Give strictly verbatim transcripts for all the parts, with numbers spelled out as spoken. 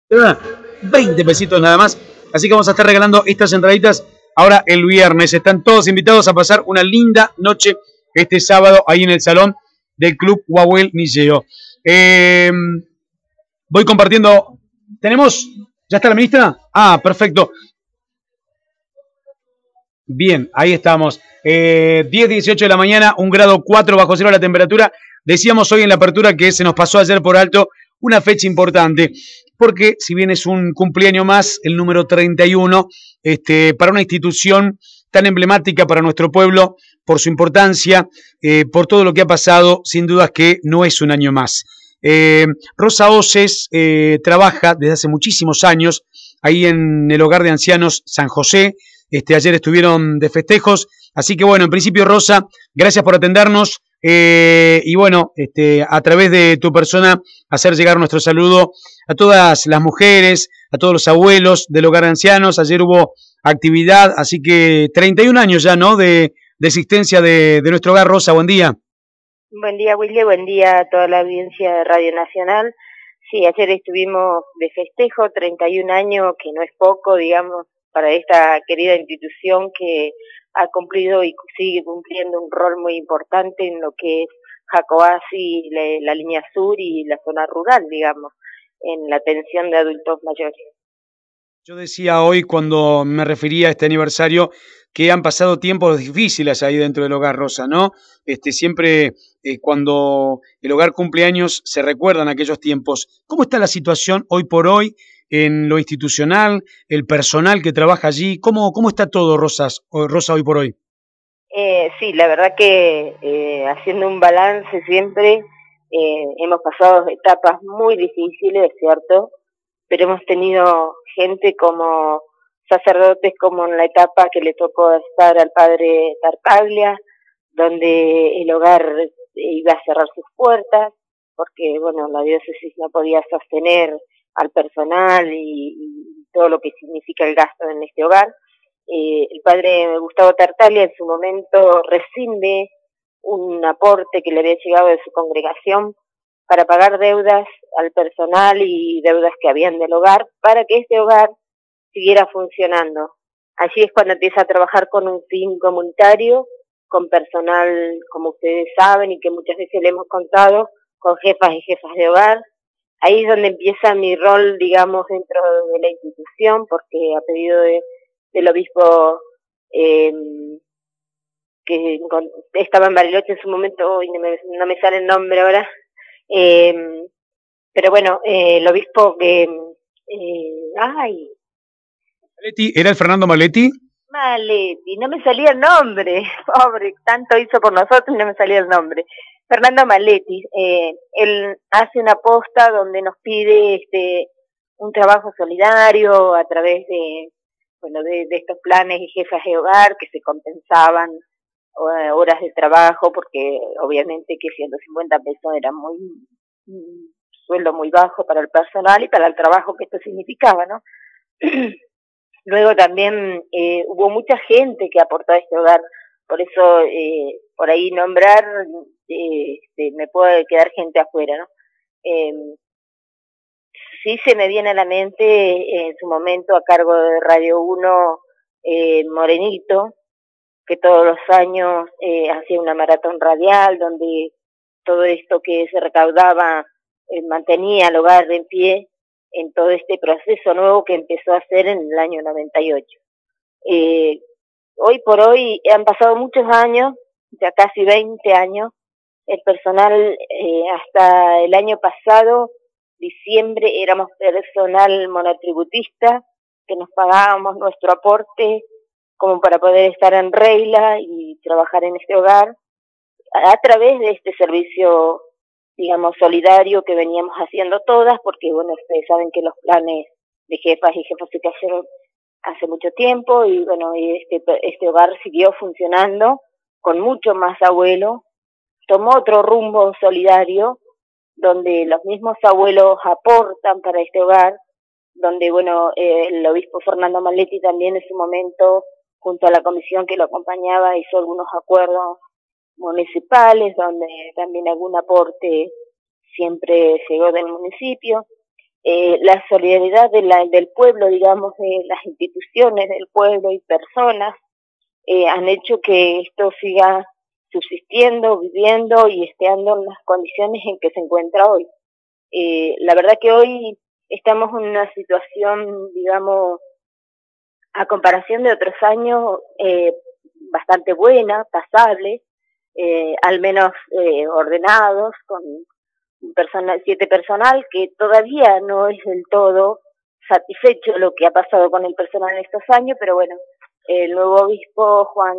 veinte pesitos nada más. Así que vamos a estar regalando estas entraditas ahora el viernes. Están todos invitados a pasar una linda noche este sábado ahí en el salón del Club Guahuel Niceo. Eh, voy compartiendo. ¿Tenemos? ¿Ya está la ministra? Ah, perfecto. Bien, ahí estamos. Eh, diez dieciocho de la mañana, un grado cuatro bajo cero la temperatura. Decíamos hoy en la apertura que se nos pasó ayer por alto una fecha importante, porque si bien es un cumpleaños más, el número treinta y uno, este, para una institución tan emblemática para nuestro pueblo, por su importancia, eh, por todo lo que ha pasado, sin dudas que no es un año más. Eh, Rosa Oces eh, trabaja desde hace muchísimos años ahí en el hogar de ancianos San José. Este, ayer estuvieron de festejos, así que bueno, en principio Rosa, gracias por atendernos eh, y bueno, este, a través de tu persona hacer llegar nuestro saludo a todas las mujeres, a todos los abuelos del hogar de ancianos. Ayer hubo actividad, así que treinta y un años ya, ¿no?, de, de existencia de, de nuestro hogar. Rosa, buen día. Buen día, Willy, buen día a toda la audiencia de Radio Nacional. Sí, ayer estuvimos de festejo, treinta y un años, que no es poco, digamos, para esta querida institución que ha cumplido y sigue cumpliendo un rol muy importante en lo que es Jacobasi, la, la línea sur y la zona rural, digamos, en la atención de adultos mayores. Yo decía hoy cuando me refería a este aniversario que han pasado tiempos difíciles ahí dentro del hogar, Rosa, ¿no? Este, siempre eh, cuando el hogar cumple años se recuerdan aquellos tiempos. ¿Cómo está la situación hoy por hoy en lo institucional, el personal que trabaja allí? ¿Cómo, cómo está todo, Rosas, Rosa, hoy por hoy? Eh, sí, la verdad que eh, haciendo un balance siempre, eh, hemos pasado etapas muy difíciles, ¿cierto? Pero hemos tenido gente como sacerdotes, como en la etapa que le tocó estar al padre Tartaglia, donde el hogar iba a cerrar sus puertas, porque bueno, la diócesis no podía sostener al personal y, y todo lo que significa el gasto en este hogar. Eh, el padre Gustavo Tartaglia en su momento rescinde un aporte que le había llegado de su congregación para pagar deudas al personal y deudas que habían del hogar, para que este hogar siguiera funcionando. Allí es cuando empieza a trabajar con un fin comunitario, con personal, como ustedes saben y que muchas veces le hemos contado, con jefas y jefas de hogar. Ahí es donde empieza mi rol, digamos, dentro de la institución, porque a pedido de, del obispo eh, que estaba en Bariloche en su momento, y no me, no me sale el nombre ahora, eh, pero bueno, eh, el obispo que... Eh, ay... Maletti, ¿era el Fernando Maletti? Maletti, no me salía el nombre, pobre, tanto hizo por nosotros y no me salía el nombre. Fernando Maletti, eh, él hace una posta donde nos pide este un trabajo solidario a través de, bueno, de, de estos planes y jefas de hogar que se compensaban uh, horas de trabajo, porque obviamente que ciento cincuenta pesos era muy un sueldo muy bajo para el personal y para el trabajo que esto significaba, ¿no? Luego también eh, hubo mucha gente que aportó a este hogar, por eso eh, por ahí nombrar, eh, este, me puede quedar gente afuera, ¿no? Eh, sí se me viene a la mente eh, en su momento a cargo de Radio uno, eh, Morenito, que todos los años eh, hacía una maratón radial donde todo esto que se recaudaba eh, mantenía el hogar en pie en todo este proceso nuevo que empezó a hacer en el año noventa y ocho. Eh, hoy por hoy han pasado muchos años, ya casi veinte años, el personal eh, hasta el año pasado, diciembre, éramos personal monotributista, que nos pagábamos nuestro aporte como para poder estar en regla y trabajar en este hogar, a través de este servicio, digamos, solidario que veníamos haciendo todas, porque, bueno, ustedes saben que los planes de jefas y jefas se cayeron hace mucho tiempo, y, bueno, este, este hogar siguió funcionando con mucho más abuelo, tomó otro rumbo solidario, donde los mismos abuelos aportan para este hogar, donde, bueno, eh, el obispo Fernando Maletti también en su momento, junto a la comisión que lo acompañaba, hizo algunos acuerdos municipales, donde también algún aporte siempre llegó del municipio. eh, la solidaridad de la, del pueblo, digamos, de las instituciones del pueblo y personas, eh, han hecho que esto siga subsistiendo, viviendo y esteando en las condiciones en que se encuentra hoy. Eh, la verdad que hoy estamos en una situación, digamos, a comparación de otros años, eh, bastante buena, pasable, eh, al menos eh, ordenados, con personal, siete personal, que todavía no es del todo satisfecho lo que ha pasado con el personal en estos años, pero bueno, el nuevo obispo Juan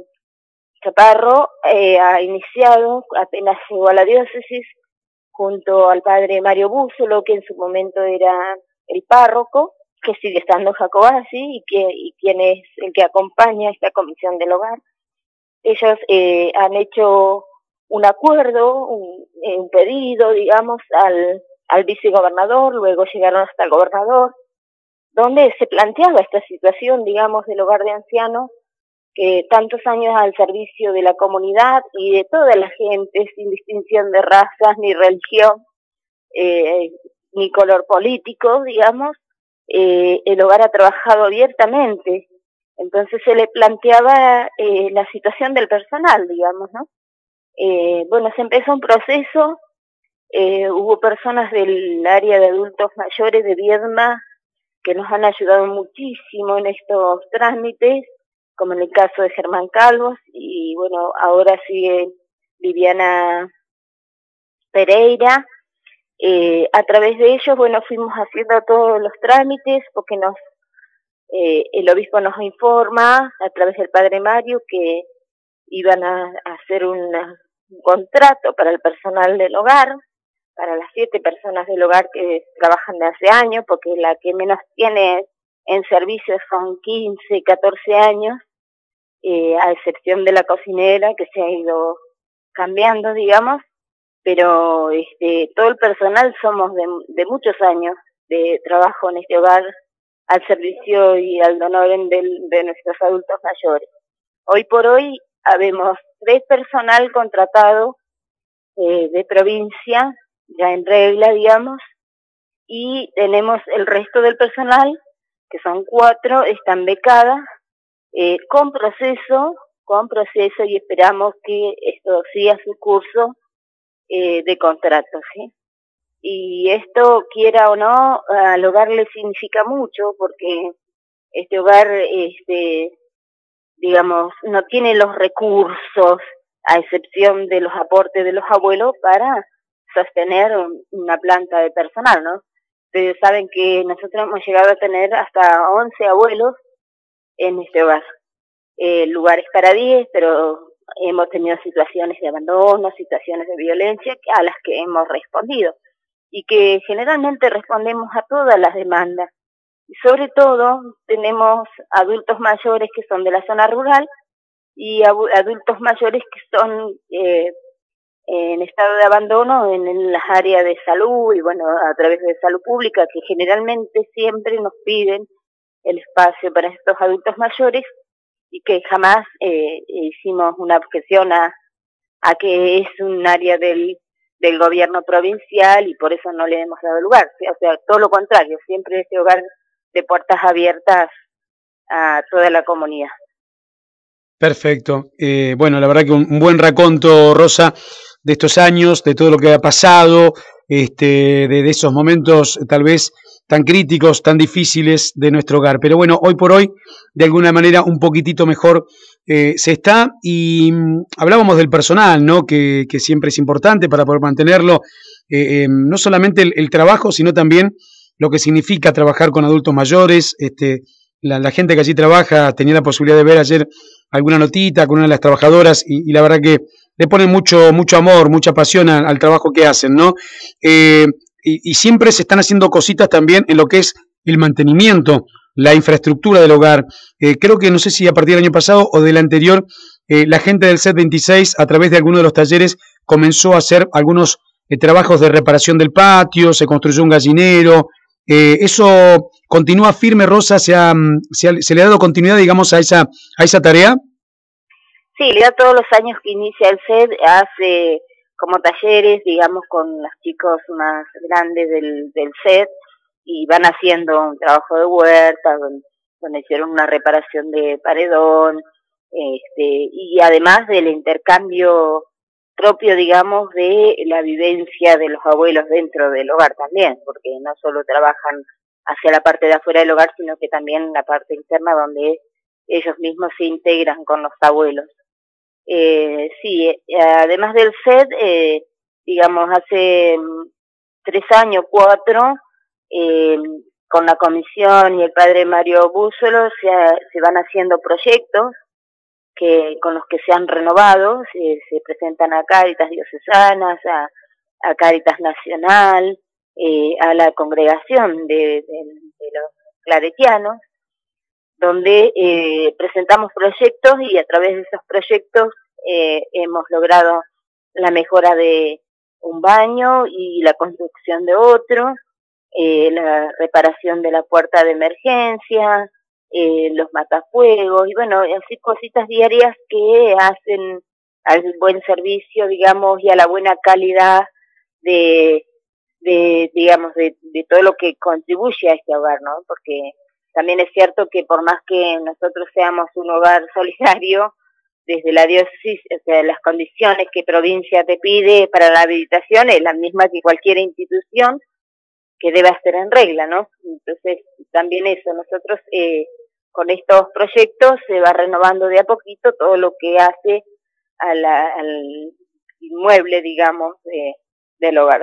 Chaparro eh, ha iniciado, apenas llegó a la diócesis, junto al padre Mario Búzolo, que en su momento era el párroco, que sigue estando Jacobasi y, que, y quien es el que acompaña esta comisión del hogar. Ellos eh, han hecho un acuerdo, un, un pedido, digamos, al, al vicegobernador, luego llegaron hasta el gobernador, donde se planteaba esta situación, digamos, del hogar de ancianos, que tantos años al servicio de la comunidad y de toda la gente, sin distinción de razas, ni religión, eh, ni color político, digamos, eh, el hogar ha trabajado abiertamente. Entonces se le planteaba eh, la situación del personal, digamos, ¿no? Eh, bueno, se empezó un proceso, eh, hubo personas del área de adultos mayores de Viedma que nos han ayudado muchísimo en estos trámites, como en el caso de Germán Calvos, y bueno, ahora sigue Viviana Pereira. Eh, a través de ellos, bueno, fuimos haciendo todos los trámites, porque nos eh, el obispo nos informa, a través del padre Mario, que iban a, a hacer una, un contrato para el personal del hogar, para las siete personas del hogar que trabajan de hace años, porque la que menos tiene en servicio son quince, catorce años, eh, a excepción de la cocinera, que se ha ido cambiando, digamos, pero este, todo el personal somos de, de muchos años de trabajo en este hogar al servicio y al honor de, de nuestros adultos mayores. Hoy por hoy habemos tres personal contratado eh, de provincia, ya en regla, digamos, y tenemos el resto del personal, que son cuatro, están becadas, eh, con proceso, con proceso, y esperamos que esto siga su curso eh, de contrato, ¿sí? Y esto, quiera o no, al hogar le significa mucho, porque este hogar, este, digamos, no tiene los recursos, a excepción de los aportes de los abuelos, para sostener un, una planta de personal, ¿no? Ustedes saben que nosotros hemos llegado a tener hasta once abuelos en este hogar. Eh, lugares para diez, pero hemos tenido situaciones de abandono, situaciones de violencia a las que hemos respondido, y que generalmente respondemos a todas las demandas. Y sobre todo tenemos adultos mayores que son de la zona rural y adultos mayores que son eh, en estado de abandono en, en las áreas de salud y bueno, a través de salud pública, que generalmente siempre nos piden el espacio para estos adultos mayores, y que jamás eh, hicimos una objeción a, a que es un área del, del gobierno provincial y por eso no le hemos dado lugar. O sea, todo lo contrario, siempre este hogar de puertas abiertas a toda la comunidad. Perfecto. Eh, bueno, la verdad que un, un buen raconto, Rosa, de estos años, de todo lo que ha pasado, este, de, de esos momentos tal vez tan críticos, tan difíciles de nuestro hogar. Pero bueno, hoy por hoy, de alguna manera, un poquitito mejor eh, se está. Y mmm, hablábamos del personal, ¿no? Que, que siempre es importante para poder mantenerlo. Eh, eh, no solamente el, el trabajo, sino también lo que significa trabajar con adultos mayores. Este, la, la gente que allí trabaja, tenía la posibilidad de ver ayer alguna notita con una de las trabajadoras y, y la verdad que le ponen mucho, mucho amor, mucha pasión al, al trabajo que hacen, ¿no? Eh, y, y siempre se están haciendo cositas también en lo que es el mantenimiento, la infraestructura del hogar. Eh, creo que no sé si a partir del año pasado o del anterior, eh, la gente del C E T veintiséis, a través de algunos de los talleres, comenzó a hacer algunos eh, trabajos de reparación del patio, se construyó un gallinero. Eh, eso continúa firme, Rosa, se, ha, se, ha, se le ha dado continuidad, digamos, a esa, a esa tarea. Sí, ya todos los años que inicia el C E D hace como talleres, digamos, con los chicos más grandes del, del C E D, y van haciendo un trabajo de huerta, donde, donde hicieron una reparación de paredón, este, y además del intercambio propio, digamos, de la vivencia de los abuelos dentro del hogar también, porque no solo trabajan hacia la parte de afuera del hogar, sino que también la parte interna donde ellos mismos se integran con los abuelos. Eh, sí, eh, además del S E D, eh, digamos, hace tres años, cuatro, eh, con la comisión y el padre Mario Búzolo se, se van haciendo proyectos que con los que se han renovado, se, se presentan a Cáritas Diocesanas, a, a Cáritas Nacional, eh, a la congregación de, de, de los claretianos, donde eh, presentamos proyectos y a través de esos proyectos eh, hemos logrado la mejora de un baño y la construcción de otro, eh, la reparación de la puerta de emergencia, eh, los matafuegos, y bueno, así cositas diarias que hacen al buen servicio, digamos, y a la buena calidad de, de digamos, de, de todo lo que contribuye a este hogar, ¿no? Porque también es cierto que por más que nosotros seamos un hogar solidario, desde la diócesis, o sea, las condiciones que provincia te pide para la habilitación es la misma que cualquier institución que debe estar en regla, ¿no? Entonces, también eso, nosotros eh, con estos proyectos se va renovando de a poquito todo lo que hace a la, al inmueble, digamos, de, del hogar.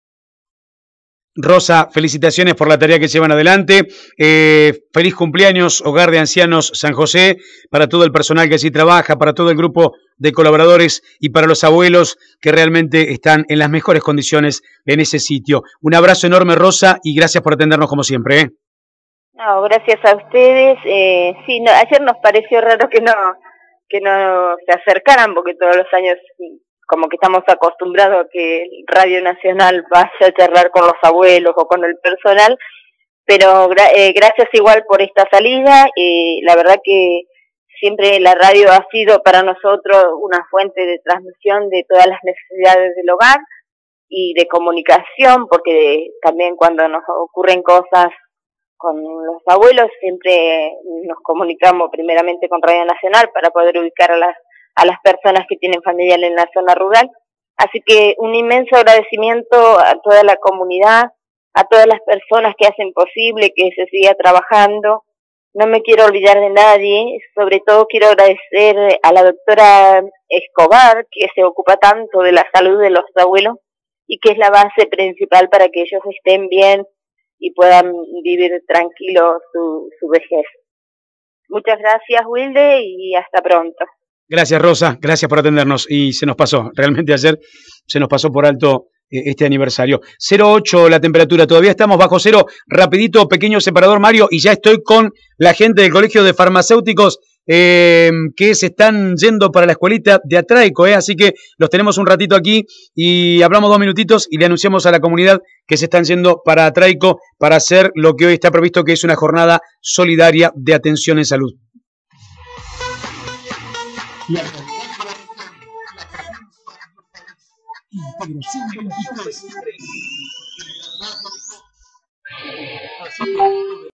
Rosa, felicitaciones por la tarea que llevan adelante. Eh, feliz cumpleaños, Hogar de Ancianos San José, para todo el personal que allí trabaja, para todo el grupo de colaboradores y para los abuelos que realmente están en las mejores condiciones en ese sitio. Un abrazo enorme, Rosa, y gracias por atendernos como siempre. ¿eh? No, gracias a ustedes. Eh, sí, no, ayer nos pareció raro que no, que no se acercaran, porque todos los años como que estamos acostumbrados a que Radio Nacional vaya a charlar con los abuelos o con el personal, pero gra eh, gracias igual por esta salida. Eh, la verdad que siempre la radio ha sido para nosotros una fuente de transmisión de todas las necesidades del hogar y de comunicación, porque también cuando nos ocurren cosas con los abuelos siempre nos comunicamos primeramente con Radio Nacional para poder ubicar a las a las personas que tienen familia en la zona rural. Así que un inmenso agradecimiento a toda la comunidad, a todas las personas que hacen posible que se siga trabajando. No me quiero olvidar de nadie, sobre todo quiero agradecer a la doctora Escobar, que se ocupa tanto de la salud de los abuelos y que es la base principal para que ellos estén bien y puedan vivir tranquilos su, su vejez. Muchas gracias, Wilde, y hasta pronto. Gracias, Rosa, gracias por atendernos. Y se nos pasó, realmente ayer se nos pasó por alto eh, este aniversario. cero ocho la temperatura, todavía estamos bajo cero. Rapidito, pequeño separador, Mario, y ya estoy con la gente del Colegio de Farmacéuticos eh, que se están yendo para la escuelita de Atraico, eh, así que los tenemos un ratito aquí y hablamos dos minutitos y le anunciamos a la comunidad que se están yendo para Atraico para hacer lo que hoy está previsto, que es una jornada solidaria de atención en salud. La integración veintitrés.